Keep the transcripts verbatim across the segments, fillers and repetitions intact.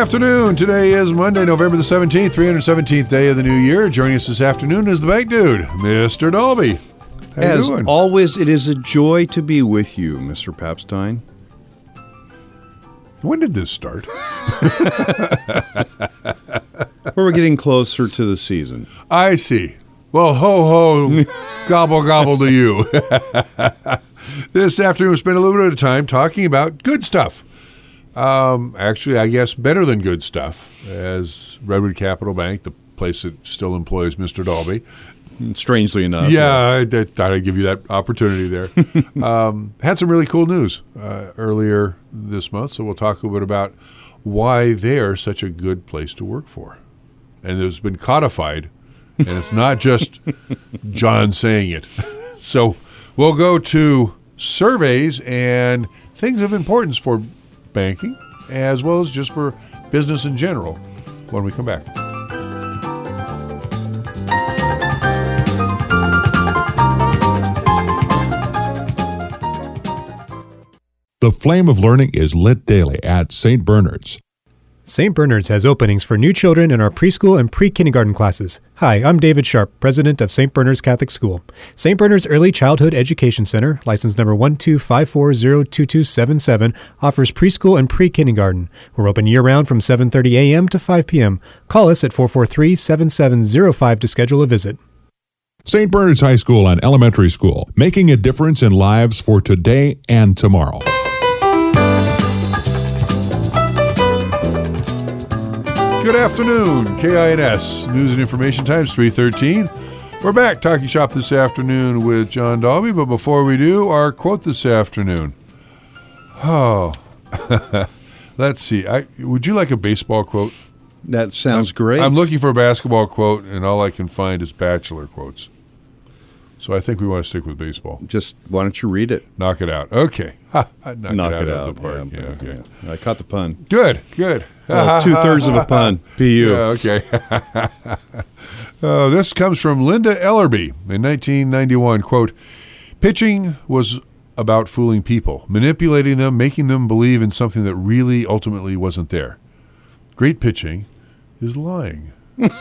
afternoon. Today is Monday, November the seventeenth, three hundred seventeenth day of the new year. Joining us this afternoon is the bank dude, Mister Dolby. How you As doing? always, it is a joy to be with you, Mister Papstein. When did this start? We're getting closer to the season. I see. Well, ho, ho, gobble, gobble to you. This afternoon, we spent a little bit of time talking about good stuff. Um, actually, I guess better than good stuff, as Redwood Capital Bank, the place that still employs Mister Dolby. Strangely enough. Yeah, I, I thought I'd give you that opportunity there. um, had some really cool news uh, earlier this month, so we'll talk a little bit about why they're such a good place to work for. And it's been codified, and it's not just John saying it. So we'll go to surveys and things of importance for banking, as well as just for business in general, when we come back. The flame of learning is lit daily at Saint Bernard's. Saint Bernard's has openings for new children in our preschool and pre-kindergarten classes. Hi, I'm David Sharp, president of Saint Bernard's Catholic School. Saint Bernard's Early Childhood Education Center, license number one two five four zero two two seven seven, offers preschool and pre-kindergarten. We're open year-round from seven thirty a.m. to five p.m. Call us at four four three, seven seven zero five to schedule a visit. Saint Bernard's High School and Elementary School, making a difference in lives for today and tomorrow. Good afternoon, K I N S News and Information Times three thirteen. We're back talking shop this afternoon with John Dolby, but before we do, our quote this afternoon. Oh, let's see. I, would you like a baseball quote? That sounds I'm, great. I'm looking for a basketball quote, and all I can find is Bachelor quotes. So I think we want to stick with baseball. Just, why don't you read it? Knock it out. Okay. Ha, knock, Knock it out it of out. the park. Yeah, Yeah, okay. yeah. I caught the pun. Good, good. Well, two-thirds of a pun. P U. Yeah, okay. uh, this comes from Linda Ellerby in nineteen ninety-one. Quote, pitching was about fooling people, manipulating them, making them believe in something that really ultimately wasn't there. Great pitching is lying.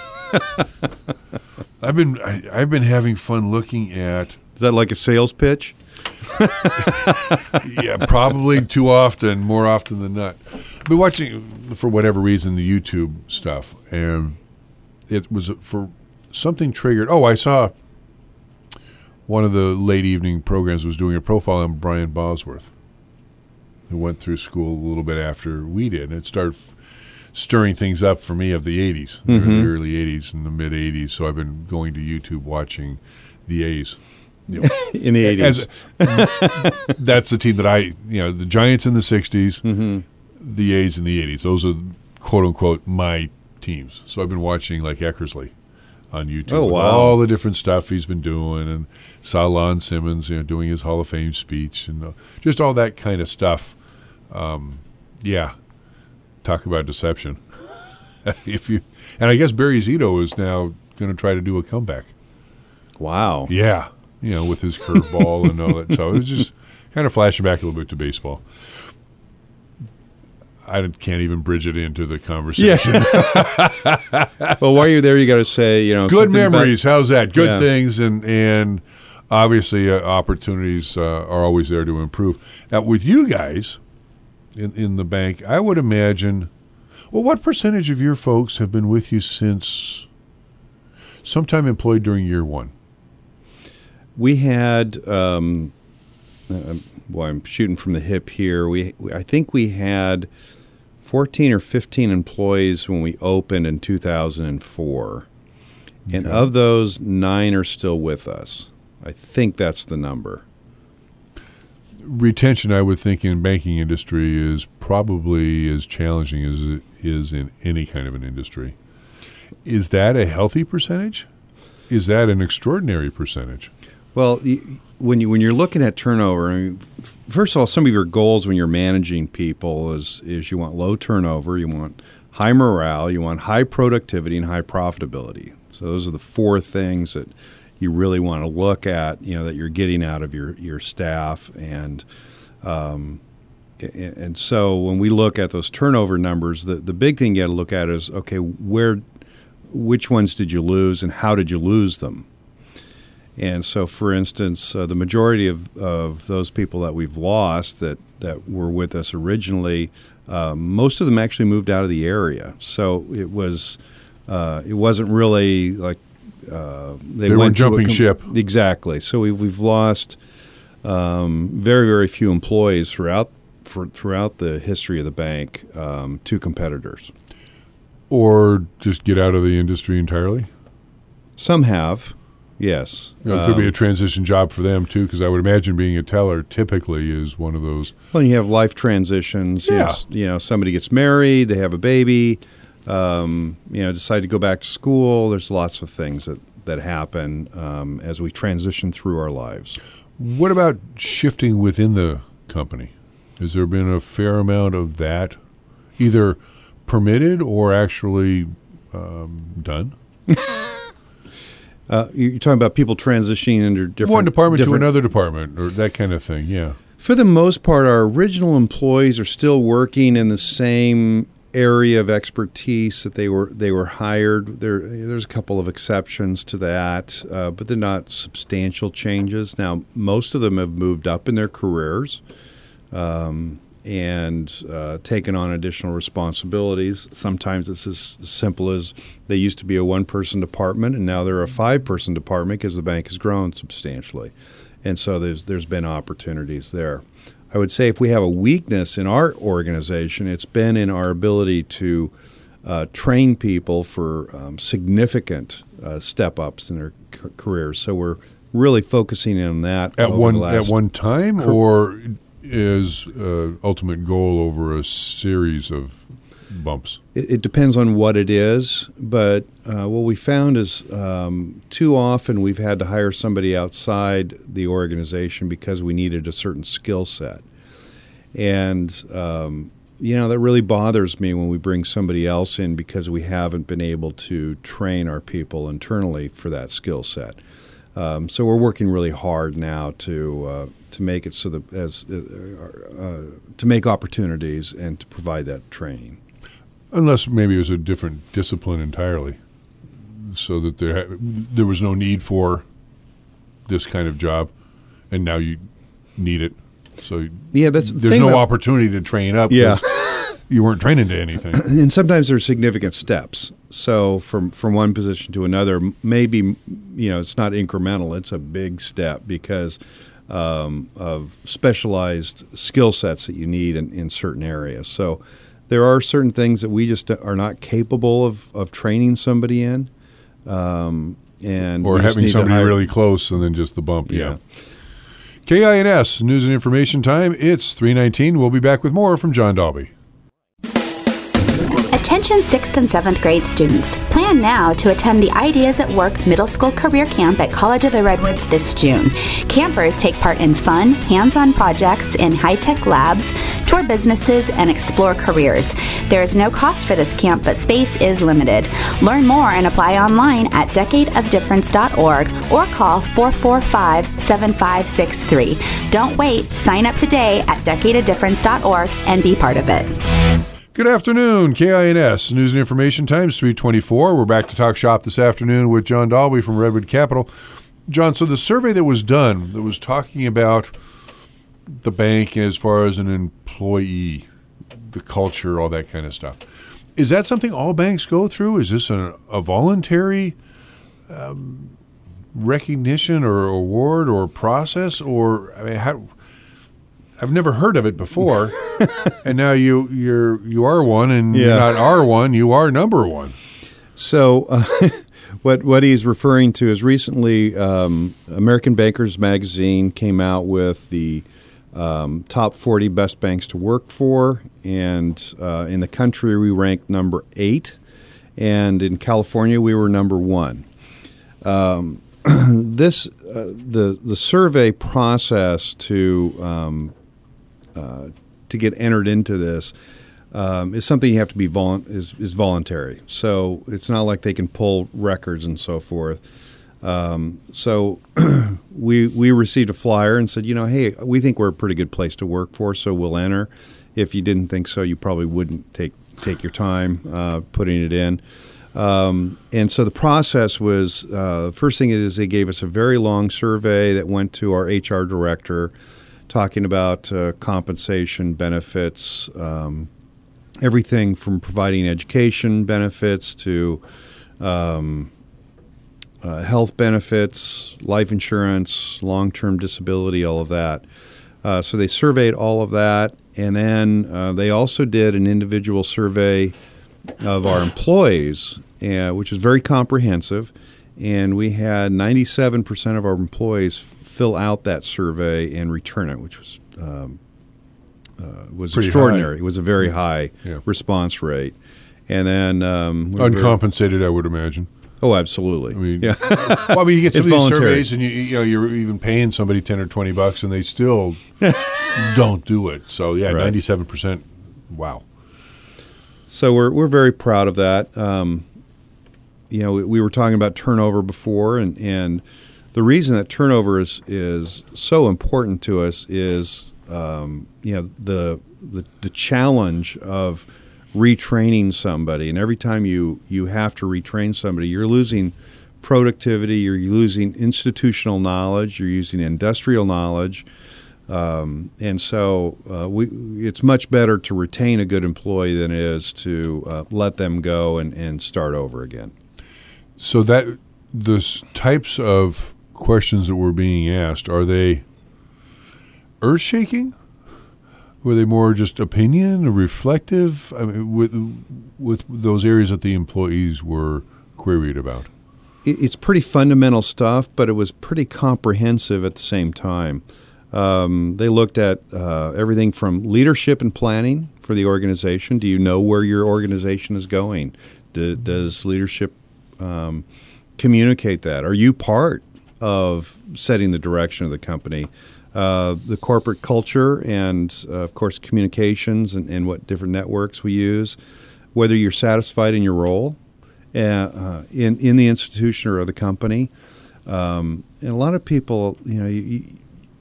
I've been I, I've been having fun looking at. Is that like a sales pitch? Yeah, probably too often, more often than not. I've been watching, for whatever reason, the YouTube stuff, and it was for something triggered. Oh, I saw one of the late evening programs was doing a profile on Brian Bosworth, who went through school a little bit after we did, and it started f- stirring things up for me of the eighties, Mm-hmm. the early eighties and the mid-eighties, so I've been going to YouTube watching the A's. You know, In the eighties. as, that's the team that I, you know, the Giants in the sixties, Mm-hmm. the A's in the eighties. Those are, quote unquote, my teams. So I've been watching like Eckersley on YouTube. Oh, with wow. all the different stuff he's been doing, and saw Lon Simmons, you know, doing his Hall of Fame speech, and uh, just all that kind of stuff. Um, yeah, talk about deception. If you, and I guess Barry Zito is now going to try to do a comeback. Wow. Yeah. You know, with his curveball and all that. So it was just kind of flashing back a little bit to baseball. I can't even bridge it into the conversation. Yeah. Well, while you're there, you got to say, you know, Good something about- memories. How's that? Good Yeah. things. And, and obviously uh, opportunities uh, are always there to improve. Now, with you guys in, in the bank, I would imagine, well, what percentage of your folks have been with you since sometime employed during year one? We had, um, uh, well, I'm shooting from the hip here. We, we, I think we had fourteen or fifteen employees when we opened in two thousand four. And Okay. of those, nine are still with us. I think that's the number. Retention, I would think, in banking industry is probably as challenging as it is in any kind of an industry. Is that a healthy percentage? Is that an extraordinary percentage? Well, y- when you when you're looking at turnover, I mean, f- first of all, some of your goals when you're managing people is is you want low turnover, you want high morale, you want high productivity, and high profitability. So those are the four things that you really want to look at, you know, that you're getting out of your, your staff. And um, and so when we look at those turnover numbers, the, the big thing you got to look at is, okay, where, which ones did you lose and how did you lose them? And so, for instance, uh, the majority of, of those people that we've lost that, that were with us originally, uh, most of them actually moved out of the area. So it was uh, it wasn't really like uh, they, they went weren't jumping com- ship. Exactly. So we've we've lost um, very very few employees throughout for, throughout the history of the bank um, to competitors. Or just get out of the industry entirely? Some have. Yes. You know, it could um, be a transition job for them, too, because I would imagine being a teller typically is one of those. Well, you have life transitions. Yeah. Yes, you know, somebody gets married, they have a baby, um, you know, decide to go back to school. There's lots of things that, that happen um, as we transition through our lives. What about shifting within the company? Has there been a fair amount of that either permitted or actually um, done? Uh, you're talking about people transitioning into different One department to different, another department or that kind of thing, yeah. For the most part, our original employees are still working in the same area of expertise that they were they were hired. There, there's a couple of exceptions to that, uh, but they're not substantial changes. Now, most of them have moved up in their careers um, and uh, taken on additional responsibilities. Sometimes it's as simple as they used to be a one-person department, and now they're a five-person department because the bank has grown substantially. And so there's there's been opportunities there. I would say if we have a weakness in our organization, it's been in our ability to uh, train people for um, significant uh, step-ups in their c- careers. So we're really focusing on that At over one the last at one time, or is uh, ultimate goal over a series of bumps? It, it depends on what it is, but uh, what we found is um, too often we've had to hire somebody outside the organization because we needed a certain skill set. And, um, you know, that really bothers me when we bring somebody else in because we haven't been able to train our people internally for that skill set. Um, so we're working really hard now to uh, to make it so that as uh, uh, to make opportunities and to provide that training. Unless maybe it was a different discipline entirely, so that there there was no need for this kind of job, and now you need it. So yeah, that's the there's thing no about, opportunity to train up. Yeah. You weren't trained into anything. And sometimes there's significant steps. So from from one position to another, maybe, you know, it's not incremental. It's a big step because um, of specialized skill sets that you need in, in certain areas. So there are certain things that we just are not capable of, of training somebody in. Um, and or we just having need to somebody hire- really close and then just the bump. Yeah. Yeah. K I N S, News and Information Time. It's three nineteen. We'll be back with more from John Dalby. Attention sixth and seventh grade students. Plan now to attend the Ideas at Work Middle School Career Camp at College of the Redwoods this June. Campers take part in fun, hands-on projects in high-tech labs, tour businesses, and explore careers. There is no cost for this camp, but space is limited. Learn more and apply online at decade of difference dot org or call four four five, seven five six three. Don't wait. Sign up today at decade of difference dot org and be part of it. Good afternoon, K I N S, News and Information Times, three twenty-four. We're back to talk shop this afternoon with John Dalby from Redwood Capital. John, so the survey that was done that was talking about the bank as far as an employee, the culture, all that kind of stuff, is that something all banks go through? Is this a, a voluntary um, recognition or award or process? Or, I mean, how... I've never heard of it before, and now you you're you are one, and Yeah. you're not R one, you are number one. So uh, what what he's referring to is recently um, American Bankers Magazine came out with the um, top forty best banks to work for, and uh, in the country we ranked number eight, and in California we were number one. Um, this uh, the the survey process to um, uh, to get entered into this um, is something you have to be volu- is is voluntary. So it's not like they can pull records and so forth. Um, so we we received a flyer and said, you know, hey, we think we're a pretty good place to work for, so we'll enter. If you didn't think so, you probably wouldn't take take your time uh, putting it in. Um, and so the process was, uh, first thing is they gave us a very long survey that went to our H R director, talking about uh, compensation, benefits, um, everything from providing education benefits to um, uh, health benefits, life insurance, long-term disability, all of that. Uh, so they surveyed all of that, and then uh, they also did an individual survey of our employees, uh, which was very comprehensive, and we had ninety-seven percent of our employees f- fill out that survey and return it, which was um, uh, was Pretty extraordinary. high. It was a very high Yeah. response rate. And then um, we were very- Uncompensated, I would imagine. oh, absolutely. I mean, yeah. well, I mean, you get some It's of these voluntary. surveys, and you, you know, you're even paying somebody ten or twenty bucks, and they still don't do it. So yeah, Right. ninety-seven percent. Wow. So we're we're very proud of that. Um, you know, we, we were talking about turnover before, and, and the reason that turnover is is so important to us is um, you know the, the the challenge of retraining somebody, and every time you you have to retrain somebody, you're losing productivity, you're losing institutional knowledge, you're using industrial knowledge. Um, and so uh, we, it's much better to retain a good employee than it is to uh, let them go and, and start over again. So that the s- types of questions that were being asked, are they earth-shaking? Were they more just opinion or reflective? I mean, with with those areas that the employees were queried about. It, it's pretty fundamental stuff, but it was pretty comprehensive at the same time. Um, they looked at uh, everything from leadership and planning for the organization. Do you know where your organization is going? Do, does leadership um, communicate that? Are you part of setting the direction of the company? Uh, the corporate culture and, uh, of course, communications and, and what different networks we use, whether you're satisfied in your role uh, uh, in, in the institution or the company. Um, and a lot of people, you know, you, you,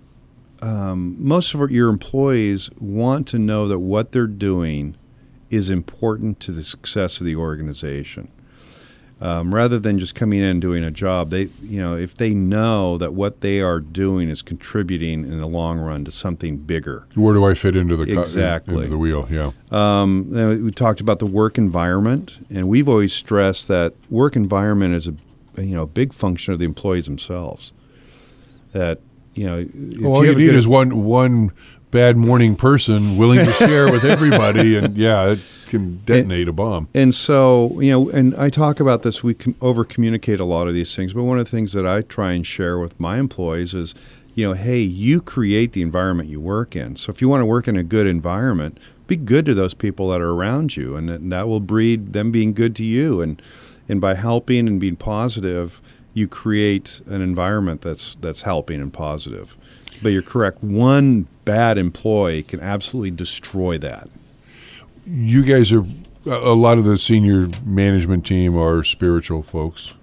um, most of your employees want to know that what they're doing is important to the success of the organization. Um, rather than just coming in and doing a job, they, you know, if they know that what they are doing is contributing in the long run to something bigger. Where do I fit into the co- Exactly. into the wheel? Yeah. Um, then we talked about the work environment, and we've always stressed that work environment is a, you know, a big function of the employees themselves. That, you know, if Well, all you, have a need good- is one one bad morning person willing to share with everybody, and yeah, it can detonate a bomb. And so, you know, and I talk about this, we can over communicate a lot of these things, but one of the things that I try and share with my employees is, you know, hey, you create the environment you work in. So if you want to work in a good environment, be good to those people that are around you, and that, that will breed them being good to you. And and by helping and being positive, you create an environment that's that's helping and positive. But you're correct, one bad employee can absolutely destroy that. You guys are a lot of the senior management team are spiritual folks.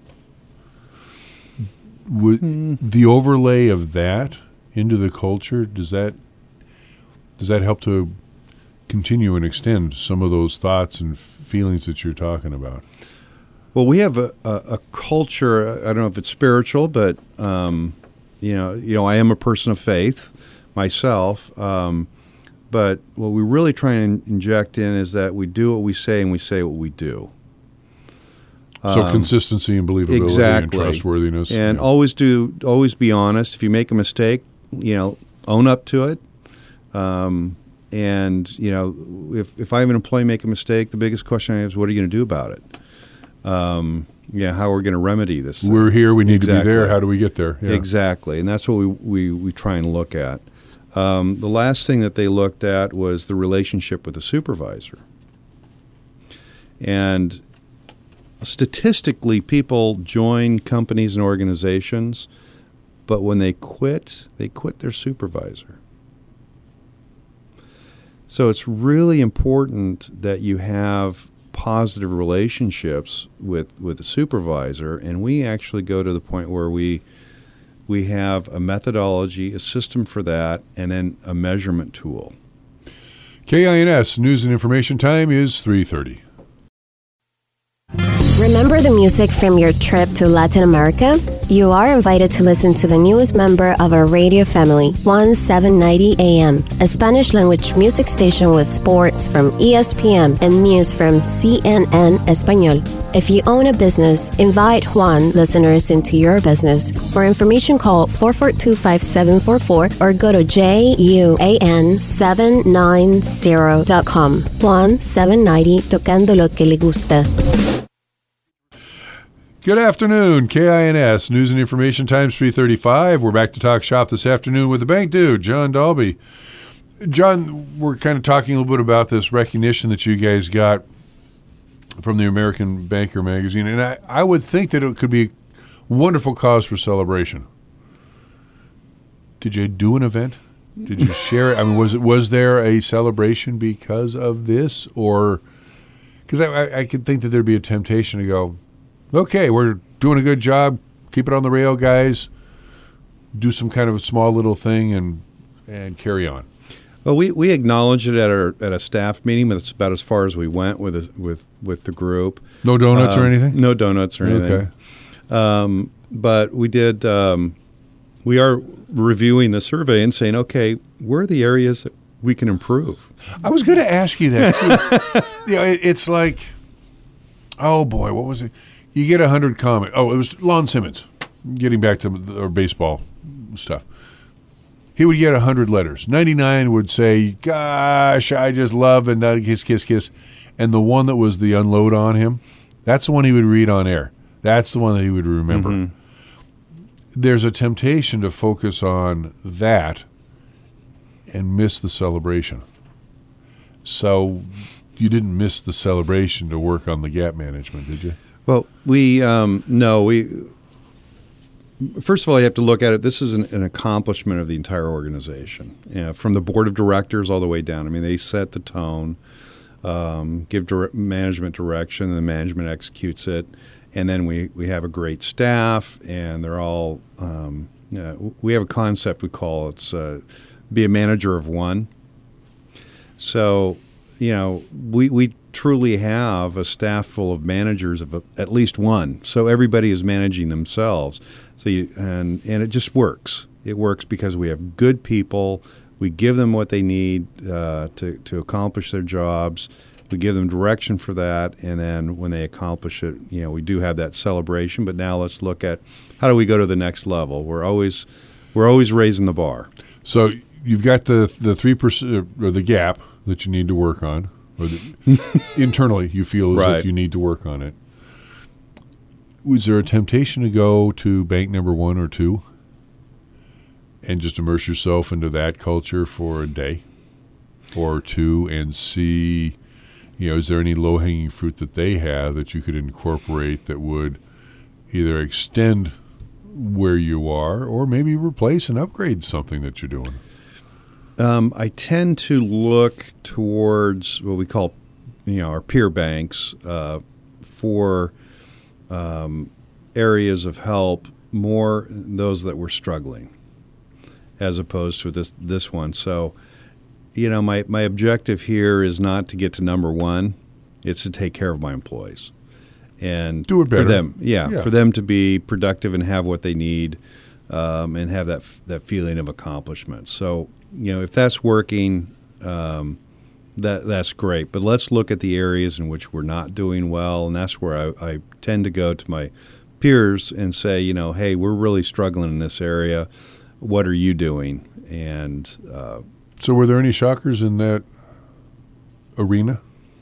Would the overlay of that into the culture, does that does that help to continue and extend some of those thoughts and feelings that you're talking about? Well, we have a, a, a culture. I don't know if it's spiritual, but um, you know, you know, I am a person of faith myself. Um, but what we really try and inject in is that we do what we say and we say what we do. So Um, consistency and believability exactly. and trustworthiness. And yeah. always do, always be honest. If you make a mistake, you know, own up to it. Um, and you know, if if I have an employee make a mistake, the biggest question I have is, what are you going to do about it? Um, yeah, how are we going to remedy this thing? We're here. We need to be there. Exactly. How do we get there? Yeah. Exactly, and that's what we, we, we try and look at. Um, the last thing that they looked at was the relationship with the supervisor. And statistically, people join companies and organizations, but when they quit, they quit their supervisor. So it's really important that you have positive relationships with, with the supervisor, and we actually go to the point where we we have a methodology, a system for that, and then a measurement tool. K I N S News and Information Time is three thirty. Remember the music from your trip to Latin America? You are invited to listen to the newest member of our radio family, one seven ninety A M, a Spanish-language music station with sports from E S P N and news from C N N Español. If you own a business, invite Juan listeners into your business. For information, call four four two, five seven four four or go to J U A N seven ninety dot com. Juan seven ninety, tocando lo que le gusta. Good afternoon, K I N S News and Information Times three thirty-five. We're back to talk shop this afternoon with the bank dude, John Dalby. John, we're kind of talking a little bit about this recognition that you guys got from the American Banker magazine, and I, I would think that it could be a wonderful cause for celebration. Did you do an event? Did you share it? I mean, was it was there a celebration because of this, or because I, I, I could think that there'd be a temptation to go, okay, we're doing a good job. Keep it on the rail, guys. Do some kind of a small little thing and and carry on. Well, we, we acknowledged it at our at a staff meeting, but it's about as far as we went with a, with with the group. No donuts um, or anything? No donuts or anything. Okay. Um, but we did. Um, we are reviewing the survey and saying, okay, where are the areas that we can improve? I was going to ask you that too. You know, it, it's like, oh boy, what was it? You get a hundred comments. Oh, it was Lon Simmons. Getting back to the, our baseball stuff, he would get a hundred letters. Ninety-nine would say, "Gosh, I just love," and uh, kiss, kiss, kiss. And the one that was the unload on him, that's the one he would read on air. That's the one that he would remember. Mm-hmm. There's a temptation to focus on that and miss the celebration. So you didn't miss the celebration to work on the gap management, did you? Well, we um, no, we first of all, you have to look at it. This is an, an accomplishment of the entire organization, you know, from the board of directors all the way down. I mean, they set the tone, um, give dire- management direction, and the management executes it, and then we, we have a great staff, and they're all. Um, you know, we have a concept we call it's uh, be a manager of one. So, you know, we we. truly have a staff full of managers of a, at least one, so everybody is managing themselves. So you, and and it just works. It works because we have good people. We give them what they need uh, to to accomplish their jobs. We give them direction for that, and then when they accomplish it, you know, we do have that celebration. But now let's look at how do we go to the next level. We're always we're always raising the bar. So you've got the the three percent or the gap that you need to work on. Or the, internally, you feel as right. if you need to work on it. Was there a temptation to go to bank number one or two and just immerse yourself into that culture for a day or two and see, you know, is there any low-hanging fruit that they have that you could incorporate that would either extend where you are or maybe replace and upgrade something that you're doing? Um, I tend to look towards what we call, you know, our peer banks uh, for um, areas of help, more those that were struggling, as opposed to this this one. So, you know, my, my objective here is not to get to number one; it's to take care of my employees and do it better for them. Yeah, yeah. for them to be productive and have what they need, um, and have that that feeling of accomplishment. So. You know, if that's working, um, that that's great. But let's look at the areas in which we're not doing well, and that's where I, I tend to go to my peers and say, you know, hey, we're really struggling in this area. What are you doing? And uh, so, were there any shockers in that arena?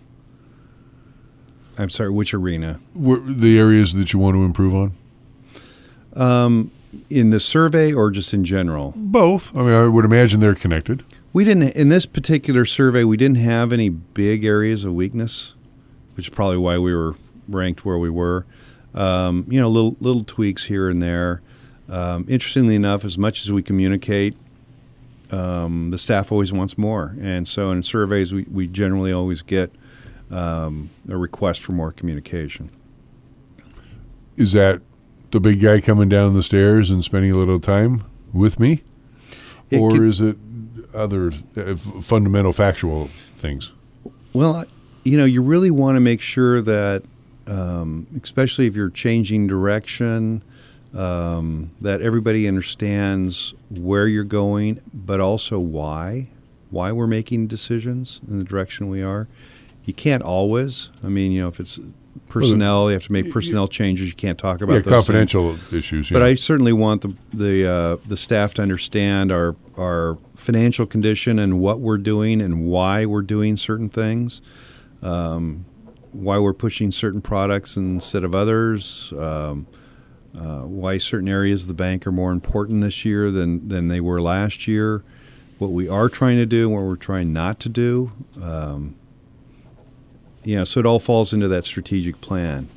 I'm sorry, which arena? Were the areas that you want to improve on? Um. In the survey or just in general? Both. I mean, I would imagine they're connected. We didn't, in this particular survey, we didn't have any big areas of weakness, which is probably why we were ranked where we were. Um, you know, little little tweaks here and there. Um, interestingly enough, as much as we communicate, um, the staff always wants more. And so in surveys, we, we generally always get um, a request for more communication. Is that the big guy coming down the stairs and spending a little time with me? It or could- is it other uh, f- fundamental factual things? Well, you know, you really want to make sure that, um, especially if you're changing direction, um, that everybody understands where you're going, but also why, why we're making decisions in the direction we are. You can't always. I mean, you know, if it's personnel, you have to make personnel changes. You can't talk about Yeah, those things. confidential issues. But yeah. I certainly want the the uh, the staff to understand our our financial condition and what we're doing and why we're doing certain things, um, why we're pushing certain products instead of others, um, uh, why certain areas of the bank are more important this year than than they were last year, what we are trying to do and what we're trying not to do. Um, yeah, so it all falls into that strategic plan.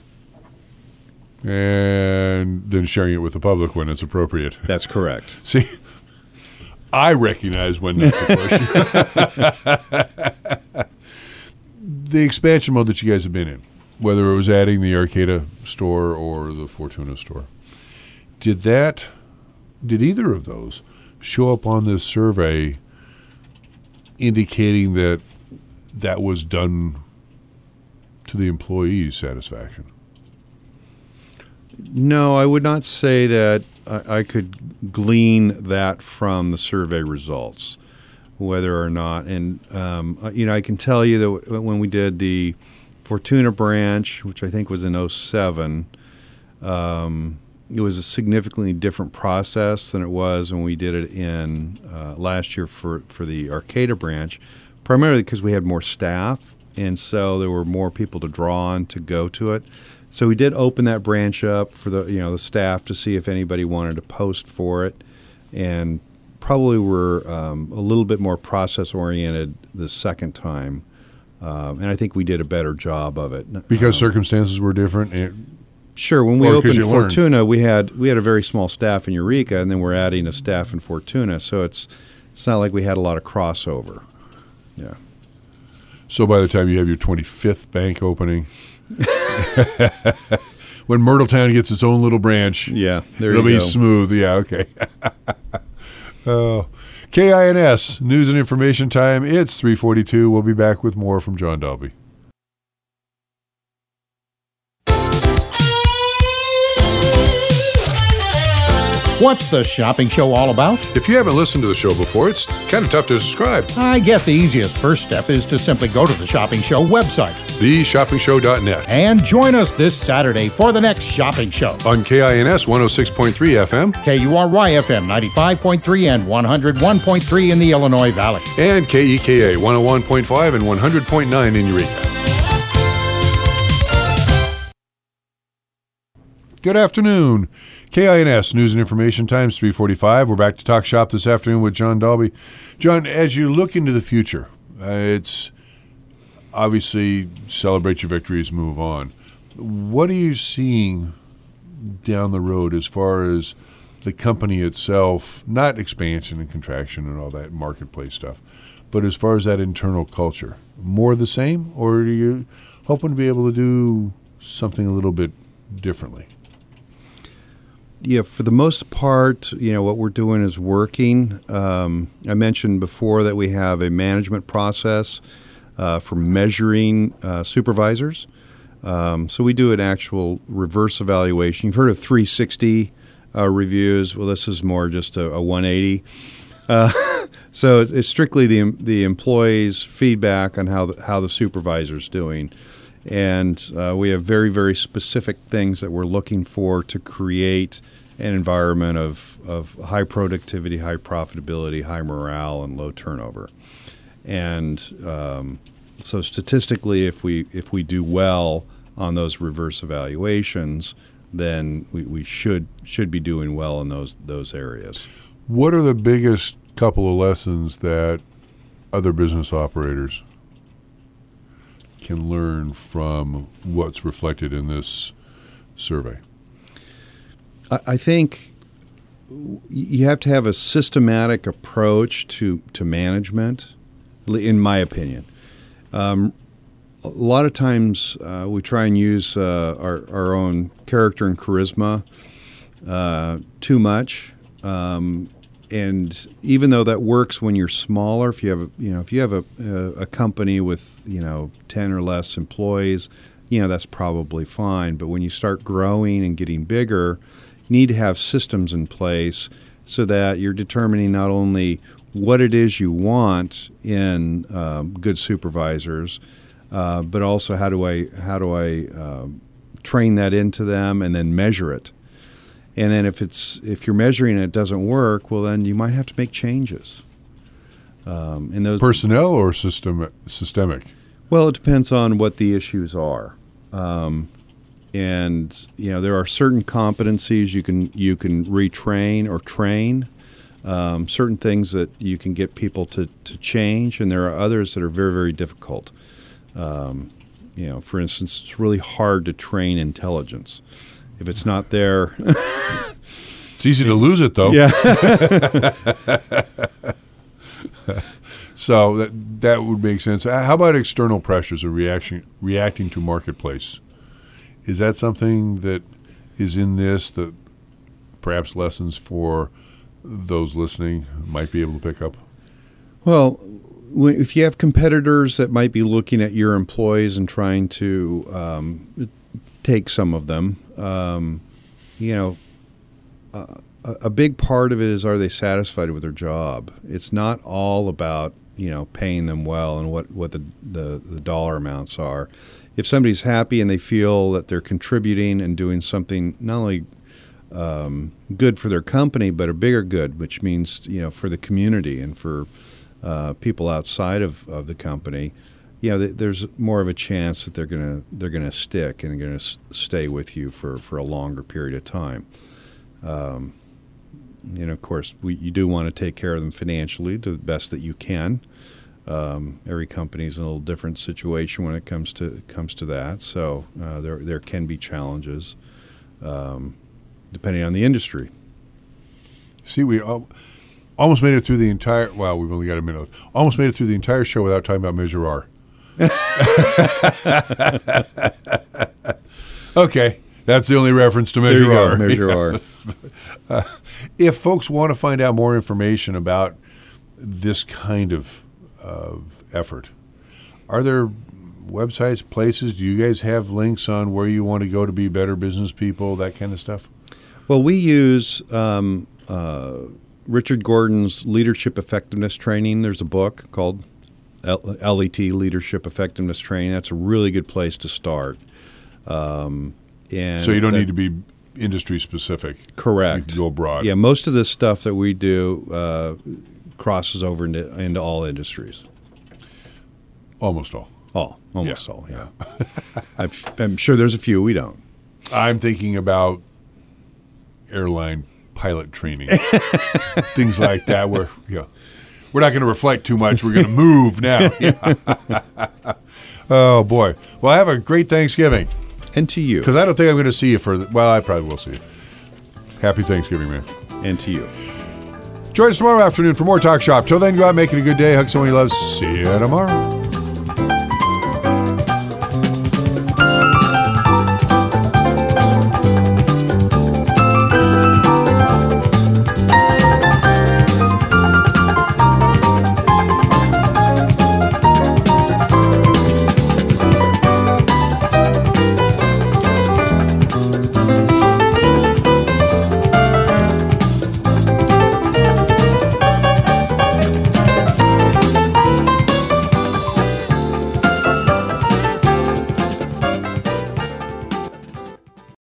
and then sharing it with the public when it's appropriate. That's correct. See, I recognize when not to push. The expansion mode that you guys have been in, whether it was adding the Arcata store or the Fortuna store, did that, did either of those show up on this survey indicating that that was done to the employee's satisfaction? No, I would not say that I, I could glean that from the survey results, whether or not. And, um, you know, I can tell you that when we did the Fortuna branch, which I think was in oh seven, um, it was a significantly different process than it was when we did it in uh, last year for, for the Arcata branch, primarily because we had more staff, and so there were more people to draw on to go to it. So we did open that branch up for the you know the staff to see if anybody wanted to post for it, and probably were um, a little bit more process oriented the second time, um, and I think we did a better job of it Because Um, circumstances were different. And Sure. When we Or 'cause opened you learned. Fortuna, we had we had a very small staff in Eureka, and then we're adding a staff in Fortuna. So it's it's not like we had a lot of crossover. Yeah. so by the time you have your twenty-fifth bank opening, when Myrtletown gets its own little branch, Yeah. There it'll you be go. smooth. Yeah, okay. Oh, K I N S, news and information time. It's three forty-two. We'll be back with more from John Dalby. What's the shopping show all about? If you haven't listened to the show before, it's kind of tough to describe. I guess the easiest first step is to simply go to the Shopping Show website the shopping show dot net. and join us this Saturday for the next shopping show. On K I N S one oh six point three F M K U R Y F M ninety-five point three and one oh one point three in the Illinois Valley. and K E K A one oh one point five and one hundred point nine in Eureka. Good afternoon. K I N S News and Information Times three forty-five. We're back to talk shop this afternoon with John Dalby. John, as you look into the future, uh, it's obviously celebrate your victories, move on. What are you seeing down the road as far as the company itself, not expansion and contraction and all that marketplace stuff, but as far as that internal culture? More the same, or are you hoping to be able to do something a little bit differently? Yeah, for the most part, you know, what we're doing is working. Um, I mentioned before that we have a management process uh, for measuring uh, supervisors. Um, so we do an actual reverse evaluation. You've heard of three sixty uh, reviews. Well, this is more just a, a one eighty. Uh, so it's strictly the the employees' feedback on how the, how the supervisor's doing. And uh, we have very, very specific things that we're looking for to create an environment of, of high productivity, high profitability, high morale, and low turnover. And um, so statistically, if we if we do well on those reverse evaluations, then we, we should should be doing well in those those areas. What are the biggest couple of lessons that other business operators can learn from what's reflected in this survey? I, I think you have to have a systematic approach to, to management, in my opinion. Um, a lot of times uh, we try and use uh, our, our own character and charisma uh, too much. Um, and even though that works when you're smaller, if you have a, you know if you have a, a, a company with you know ten or less employees, you know that's probably fine. But when you start growing and getting bigger, you need to have systems in place so that you're determining not only what it is you want in um, good supervisors, uh, but also how do I how do I uh, train that into them and then measure it. And then if it's if you're measuring and it doesn't work, well then you might have to make changes. Um, and those personnel or system systemic. Well, it depends on what the issues are. Um, and you know there are certain competencies you can you can retrain or train. Um, certain things that you can get people to, to change, and there are others that are very, very difficult. Um, you know, for instance, it's really hard to train intelligence. If it's not there, it's easy to lose it, though. Yeah. So that that would make sense. How about external pressures or reaction reacting to marketplace? Is that something that is in this that perhaps lessons for those listening might be able to pick up? Well, if you have competitors that might be looking at your employees and trying to um, take some of them, um, you know, uh, a big part of it is, are they satisfied with their job? It's not all about, you know, paying them well and what, what the, the, the dollar amounts are. If somebody's happy and they feel that they're contributing and doing something not only um, good for their company, but a bigger good, which means, you know, for the community and for uh, people outside of, of the company, you know, th- there's more of a chance that they're gonna they're gonna stick and going to s- stay with you for, for a longer period of time. Um, and of course, we, you do want to take care of them financially to the best that you can. Um, every company is in a little different situation when it comes to comes to that. So uh, there there can be challenges, um, depending on the industry. See, we al- almost made it through the entire. Well, we've only got a minute. Almost made it through the entire show without talking about Measure R. Okay, that's the only reference to Measure There you R. go, Measure R. Uh, if folks want to find out more information about this kind of of effort, are there websites, places? Do you guys have links on where you want to go to be better business people, that kind of stuff? Well, we use um, uh, Richard Gordon's Leadership Effectiveness Training. There's a book called L- L E T, Leadership Effectiveness Training. That's a really good place to start. Um, and so you don't that, need to be industry specific. Correct. You can go broad. Yeah, most of the stuff that we do uh, crosses over into, into all industries. Almost all. All. Almost Yeah. all, yeah. I've, I'm sure there's a few we don't. I'm thinking about airline pilot training, things like that. Where you know, we're not going to reflect too much. We're going to move now. Yeah. Oh boy! Well, have a great Thanksgiving, And to you. because I don't think I'm going to see you for. The, well, I probably will see you. Happy Thanksgiving, man. And to you. Join us tomorrow afternoon for more Talk Shop. Till then, go out making a good day. Hug someone you love. See you tomorrow.